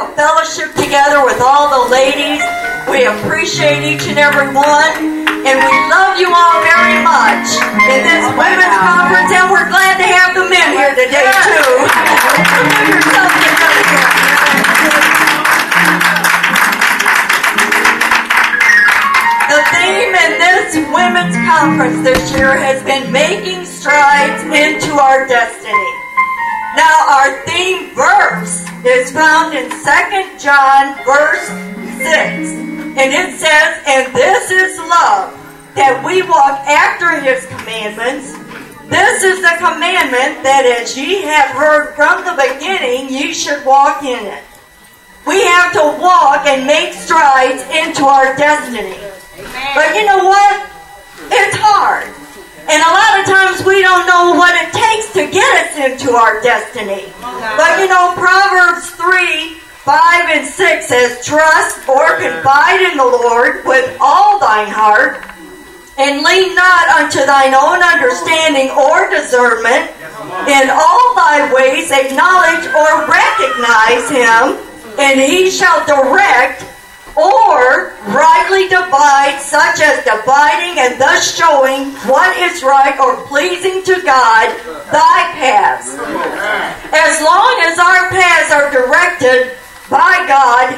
a fellowship together with all the ladies. We appreciate each and every one, and we love you all very much in this women's conference, and we're glad to have the men here today, too. The theme in this women's conference this year has been making strides into our destiny. Now, our theme verse is found in 2 John verse 6. And it says, "And this is love, that we walk after his commandments. This is the commandment, that as ye have heard from the beginning, ye should walk in it." We have to walk and make strides into our destiny. Amen. But you know what? It's hard. And a lot of times we don't know what it takes to get us into our destiny. But you know, Proverbs 3:5 and 6 says, "Trust or confide in the Lord with all thine heart, and lean not unto thine own understanding or discernment. In all thy ways acknowledge or recognize him, and he shall direct or rightly divide, such as dividing and thus showing what is right or pleasing to God, thy paths." As long as our paths are directed by God,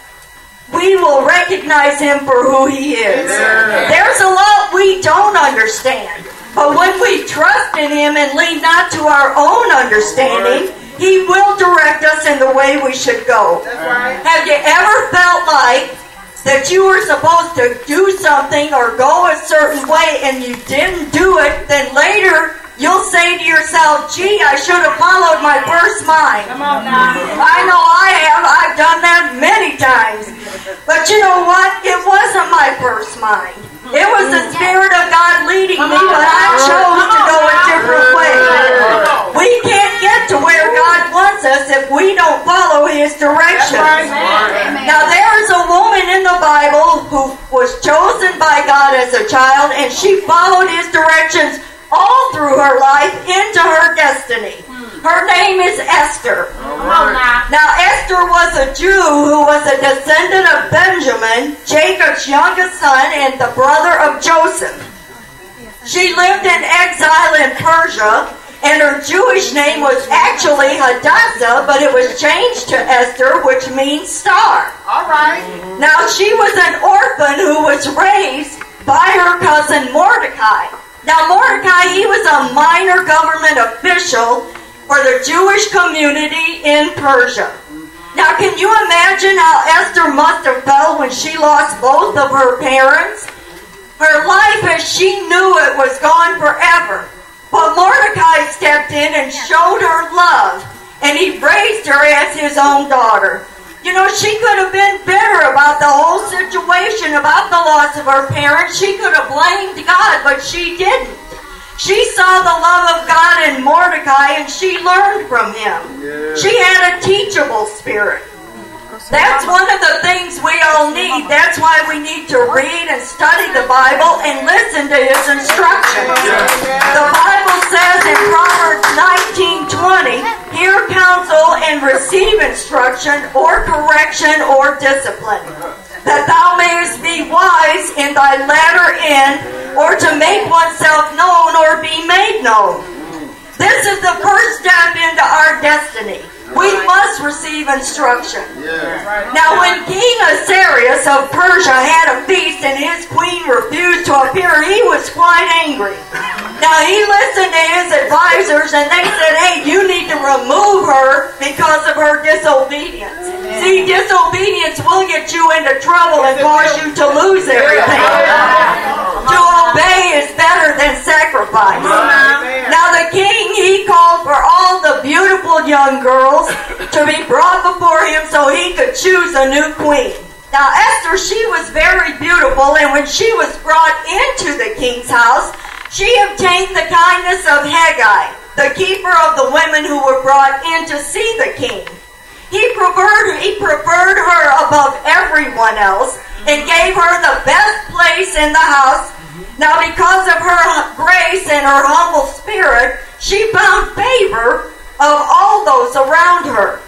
we will recognize him for who he is. There's a lot we don't understand, but when we trust in him and lean not to our own understanding, he will direct us in the way we should go. Have you ever felt like that you were supposed to do something or go a certain way and you didn't do it, then later you'll say to yourself, "Gee, I should have followed my first mind." Come on now. I know I have. I've done that many times. But you know what? It wasn't my first mind. It was the Spirit of God leading me, but I chose to go a different way. We can't get to where God wants us if we don't follow his directions. Now, there is a woman in the Bible who was chosen by God as a child, and she followed his directions all through her life into her destiny. Her name is Esther. Now, Esther was a Jew who was a descendant of Benjamin, Jacob's youngest son and the brother of Joseph. She lived in exile in Persia, and her Jewish name was actually Hadassah, but it was changed to Esther, which means star. All right. Now, she was an orphan who was raised by her cousin Mordecai. Now, Mordecai, he was a minor government official for the Jewish community in Persia. Now, can you imagine how Esther must have felt when she lost both of her parents? Her life as she knew it was gone forever. But Mordecai stepped in and showed her love, and he raised her as his own daughter. You know, she could have been bitter about the whole situation, about the loss of her parents. She could have blamed God, but she didn't. She saw the love of God in Mordecai, and she learned from him. Yeah. She had a teachable spirit. That's one of the things we all need. That's why we need to read and study the Bible and listen to his instructions. The Bible says in Proverbs 19:20, "Hear counsel and receive instruction or correction or discipline, that thou mayest be wise in thy latter end, or to make oneself known or be made known." This is the first step into our destiny. We must receive instruction. Now, when King Ahasuerus of Persia had a feast and his queen refused to appear, he was quite angry. Now, he listened to his advisors, and they said, "Hey, you need to remove her because of her disobedience." See, disobedience will get you into trouble and cause you to lose everything. To obey is better than sacrifice. Now, the king, he called for all the beautiful young girls to be brought before him so he could choose a new queen. Now, Esther, she was very beautiful, and when she was brought into the king's house, she obtained the kindness of Haggai, the keeper of the women who were brought in to see the king. He preferred her above everyone else and gave her the best place in the house. Now, because of her grace and her humble spirit, she found favor of all those around her.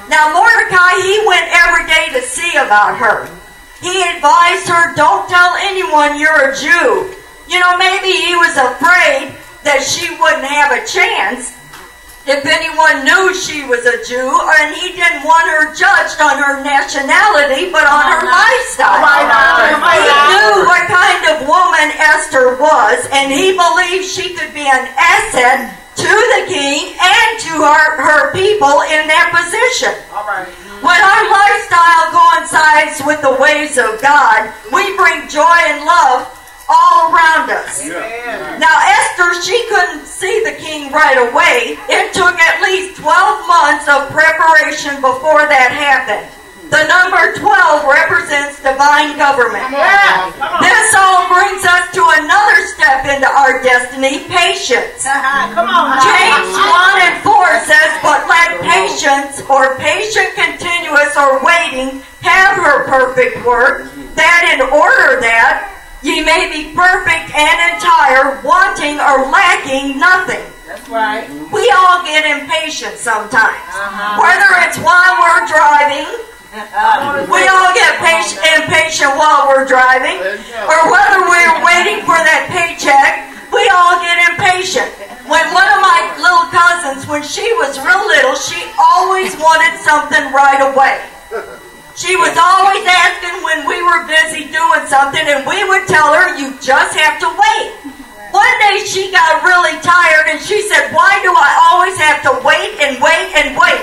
Now Mordecai, he went every day to see about her. He advised her, don't tell anyone you're a Jew. You know, maybe he was afraid that she wouldn't have a chance if anyone knew she was a Jew, and he didn't want her judged on her nationality, but on her lifestyle. He knew what kind of woman Esther was, and he believed she could be an asset to the king and to her people in that position. When our lifestyle coincides with the ways of God, we bring joy and love all around us. Amen. Now Esther, she couldn't see the king right away. It took at least 12 months of preparation before that happened. The number 12 represents divine government. This all brings us to another step into our destiny, patience. James 1 and 4 says, but let patience or patient continuous or waiting have her perfect work, that in order that ye may be perfect and entire, wanting or lacking nothing. That's right. We all get impatient sometimes. Whether it's while we're driving, we all get impatient while we're driving, or whether we're waiting for that paycheck, we all get impatient. When one of my little cousins, when she was real little, she always wanted something right away. She was always asking when we were busy doing something, and we would tell her, you just have to wait. One day she got really tired, and she said, why do I always have to wait and wait and wait?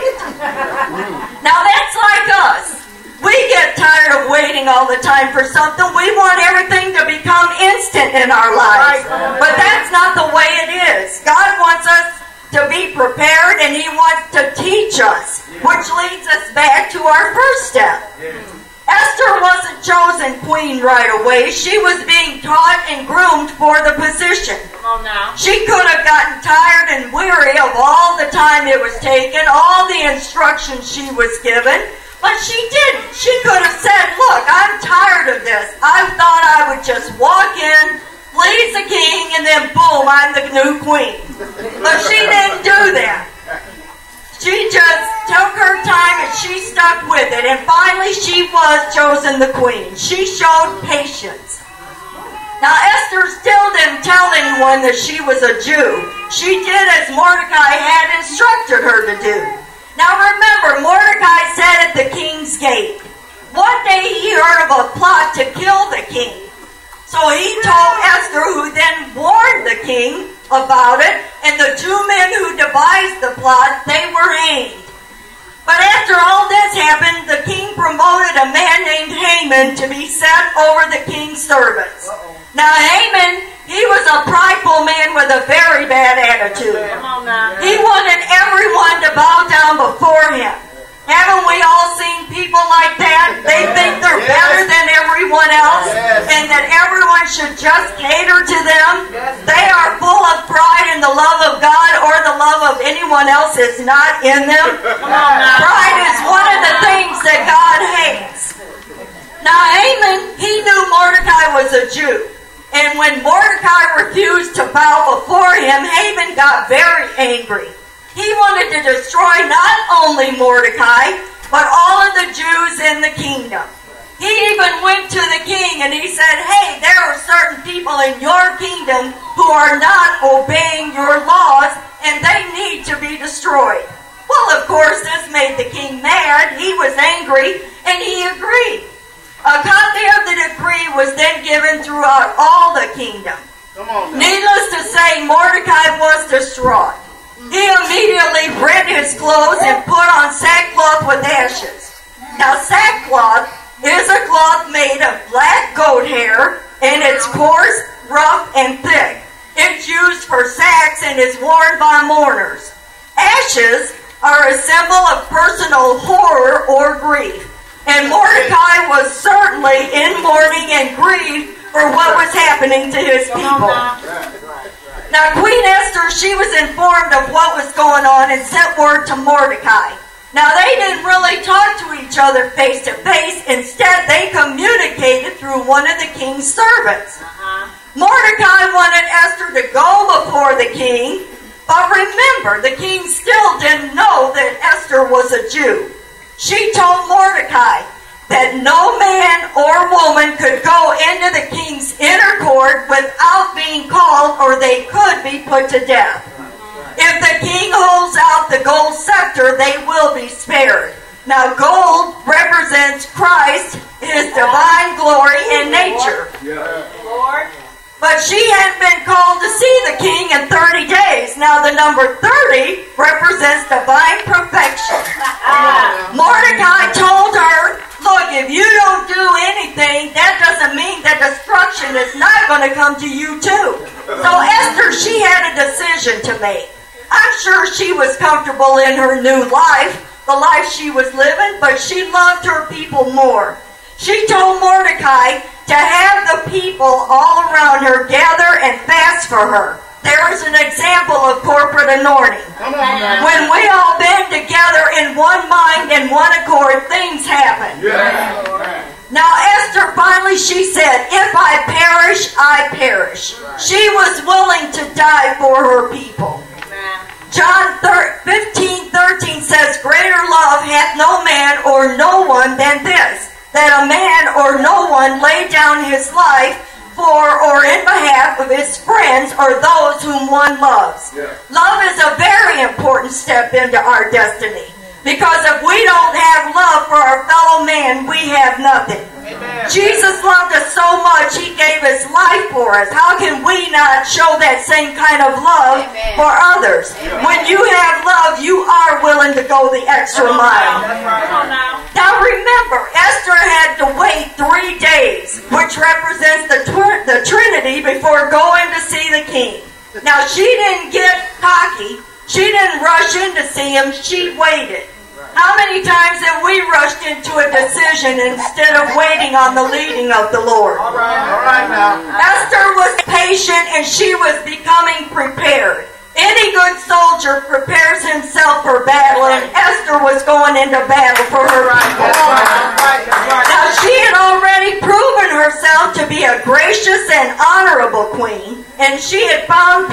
Now that's like us. We get tired of waiting all the time for something. We want everything to become instant in our lives. But that's not the way it is. God wants us to be prepared, and he wants to teach us, which leads us back to our first step. Esther wasn't chosen queen right away. She was being taught and groomed for the position. Come on now. She could have gotten tired and weary of all the time it was taken, all the instructions she was given, but she didn't. She could have said, look, I'm tired of this. I thought I would just walk in, please the king, and then boom, I'm the new queen. But she didn't do that. She just took her time and she stuck with it. And finally she was chosen the queen. She showed patience. Now Esther still didn't tell anyone that she was a Jew. She did as Mordecai had instructed her to do. Now remember, Mordecai sat at the king's gate. One day he heard of a plot to kill the king. So he told Esther, who then warned the king about it, and the two men who devised the plot, they were hanged. But after all this happened, the king promoted a man named Haman to be set over the king's servants. Now Haman, he was a prideful man with a very bad attitude. He wanted everyone to bow down before him. Haven't we all seen people like that? They think they're better than everyone else, and that everyone should just cater to them. They are full of pride, and the love of God or the love of anyone else is not in them. Pride is one of the things that God hates. Now Haman, he knew Mordecai was a Jew, and when Mordecai refused to bow before him, Haman got very angry. He wanted to destroy not only Mordecai, but all of the Jews in the kingdom. He even went to the king and he said, hey, there are certain people in your kingdom who are not obeying your laws, and they need to be destroyed. Well, of course, this made the king mad. He was angry, and he agreed. A copy of the decree was then given throughout all the kingdom. Needless to say, Mordecai was distraught. He immediately rent his clothes and put on sackcloth with ashes. Now sackcloth is a cloth made of black goat hair, and it's coarse, rough, and thick. It's used for sacks and is worn by mourners. Ashes are a symbol of personal horror or grief, and Mordecai was certainly in mourning and grief for what was happening to his people. Now, Queen Esther, she was informed of what was going on and sent word to Mordecai. Now, they didn't really talk to each other face to face. Instead, they communicated through one of the king's servants. Mordecai wanted Esther to go before the king, but remember, the king still didn't know that Esther was a Jew. She told Mordecai that no man or woman could go into the king's inner court without being called, or they could be put to death. If the king holds out the gold scepter, they will be spared. Now, gold represents Christ, his divine glory and nature. Lord. But she hadn't been called to see the king in 30 days. Now the number 30 represents divine perfection. Mordecai told her, look, if you don't do anything, that doesn't mean that destruction is not going to come to you too. So Esther, she had a decision to make. I'm sure she was comfortable in her new life, the life she was living, but she loved her people more. She told Mordecai to have the people all around her gather and fast for her. There is an example of corporate anointing. When we all band together in one mind and one accord, things happen. Now Esther, finally she said, if I perish, I perish. She was willing to die for her people. John 15:13 says, greater love hath no man or no one than this, that a man or no one lay down his life for or in behalf of his friends or those whom one loves. Love is a very important step into our destiny, because if we don't have love for our fellow man, we have nothing. Amen. Jesus loved us so much, he gave his life for us. How can we not show that same kind of love for others? When you have love, you are willing to go the extra mile. Now remember, Esther had to wait 3 days, which represents the Trinity, before going to see the king. Now she didn't get cocky. She didn't rush in to see him. She waited. How many times have we rushed into a decision instead of waiting on the leading of the Lord? All right now. Esther was patient and she was becoming prepared. Any good soldier prepares himself for battle, and Esther was going into battle for her people. Now she had already proven herself to be a gracious and honorable queen, and she had found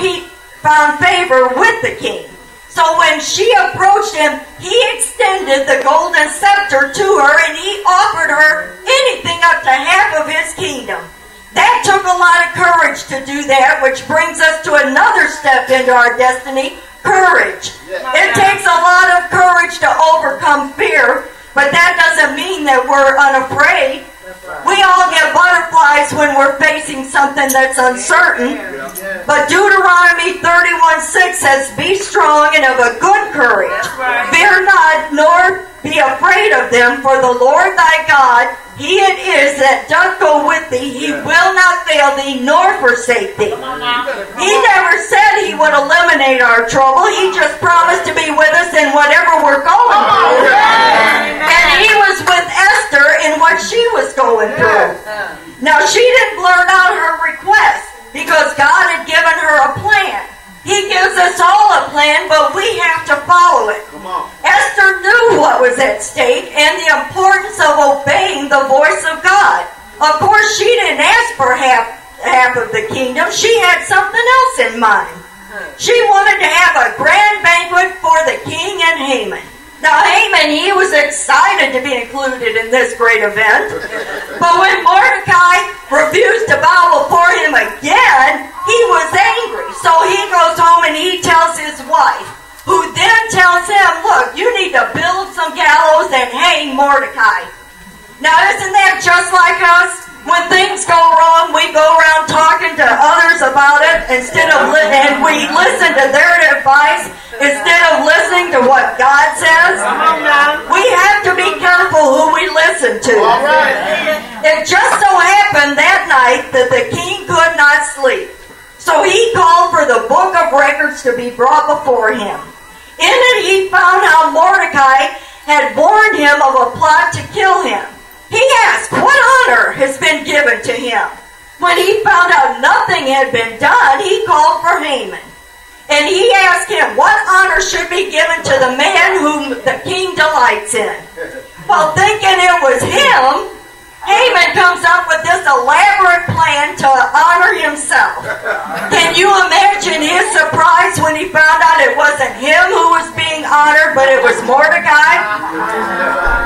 favor with the king. So when she approached him, he extended the golden scepter to her, and he offered her anything up to half of his kingdom. That took a lot of courage to do that, which brings us to another step into our destiny, courage. It takes a lot of courage to overcome fear, but that doesn't mean that we're unafraid. We all get butterflies when we're facing something that's uncertain. But Deuteronomy 31:6 says, be strong and of a good courage. Fear not, nor be afraid of them, for the Lord thy God, he it is that doth go with thee. He will not fail thee, nor forsake thee. He never said he would eliminate our trouble. He just promised to be with us in whatever we're going through. And he was with Esther in what she was going through. Now, she didn't blurt out her request because God had given her a plan. He gives us all a plan, but we have to follow it. Esther knew what was at stake and the importance of obeying the voice of God. Of course, she didn't ask for half of the kingdom. She had something else in mind. She wanted to have a grand banquet for the king and Haman. Now, Haman, he was excited to be included in this great event. But when Mordecai refused to bow before him again, he was angry. So he goes home and he tells his wife, who then tells him, look, you need to build some gallows and hang Mordecai. Now, isn't that just like us? When things go wrong, we go around talking to others about it and we listen to their advice instead of listening to what God says. We have to be careful who we listen to. It just so happened that night that the king could not sleep. So he called for the book of records to be brought before him. In it he found how Mordecai had warned him of a plot to kill him. He asked, what honor has been given to him? When he found out nothing had been done, he called for Haman. And he asked him, what honor should be given to the man whom the king delights in? Well, thinking it was him, Haman comes up with this elaborate plan to honor himself. Can you imagine his surprise when he found out it wasn't him who was being honored, but it was Mordecai?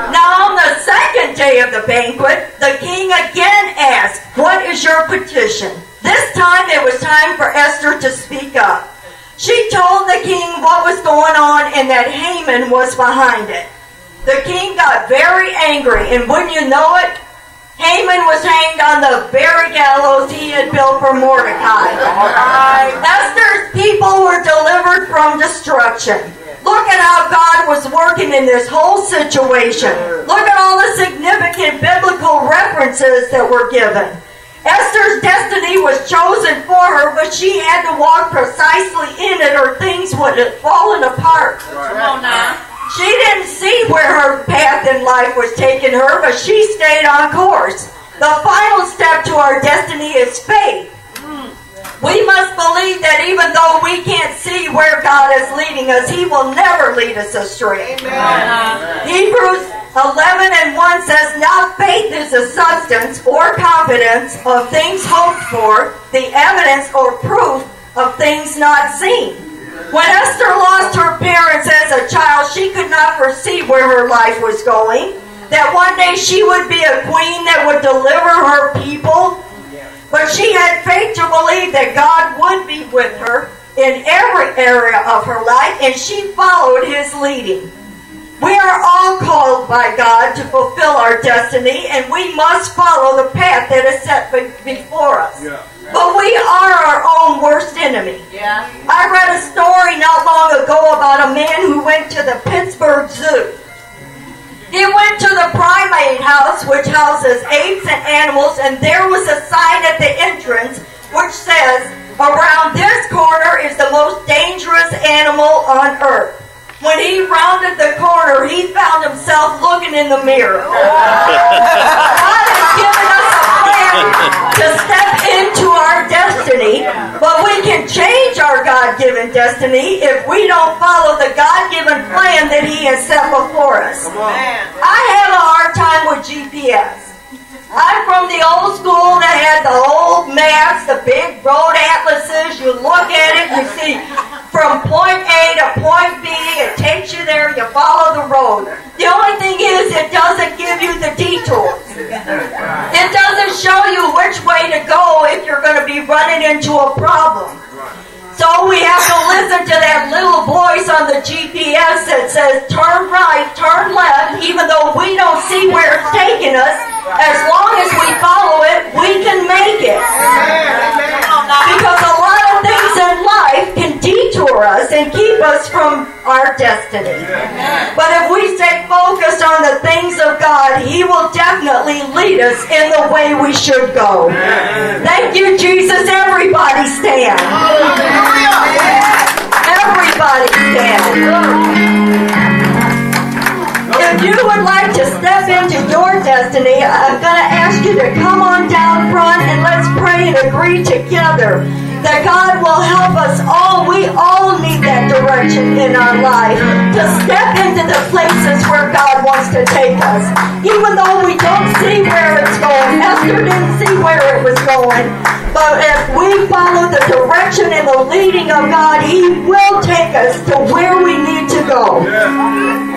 day of the banquet, the king again asked, "What is your petition?" This time it was time for Esther to speak up. She told the king what was going on and that Haman was behind it. The king got very angry, and wouldn't you know it, Haman was hanged on the very gallows he had built for Mordecai. Esther's people were delivered from destruction. Look at how God was working in this whole situation. Look at all the significant biblical references that were given. Esther's destiny was chosen for her, but she had to walk precisely in it or things would have fallen apart. Come on now. She didn't see where her path in life was taking her, but she stayed on course. The final step to our destiny is faith. We must believe that even though we can't see where God is leading us, He will never lead us astray. Amen. Hebrews 11:1 says, "Now faith is the substance or confidence of things hoped for, the evidence or proof of things not seen." When Esther lost her parents as a child, she could not foresee where her life was going, that one day she would be a queen that would deliver her people. But she had faith to believe that God would be with her in every area of her life, and she followed His leading. We are all called by God to fulfill our destiny, and we must follow the path that is set before us. Yeah. But we are our own worst enemy. Yeah. I read a story not long ago about a man who went to the Pittsburgh Zoo. He went to the primate house, which houses apes and animals, and there was a sign at the entrance which says, "Around this corner is the most dangerous animal on earth." When he rounded the corner, he found himself looking in the mirror. God has given us a plan to step into our destiny, but we can change our God-given destiny if we don't follow the God-given plan that He has set before us. I have a hard time with GPS. I'm from the old school that had the old maps, the big road atlases. You look at it, you see from point A to point B, it takes you there, you follow the road. The only thing is it doesn't give you the detours. It doesn't show you which way to go if you're going to be running into a problem. So we have to listen to that little voice on the GPS that says turn right, turn left, even though we don't see where it's taking us. As long as we follow it, we can make it. Because a lot of things in life can detour us and keep us from our destiny. But if we stay focused on the things of God, He will definitely lead us in the way we should go. Thank you, Jesus. Everybody stand. Everybody stand. If you would like to step into your destiny, I'm going to ask you to come on down front and let's pray and agree together that God will help us all. We all need that direction in our life to step into the places where God wants to take us. Even though we don't see where it's going, Esther didn't see where it was going, but if we follow the direction and the leading of God, He will take us to where we need to go.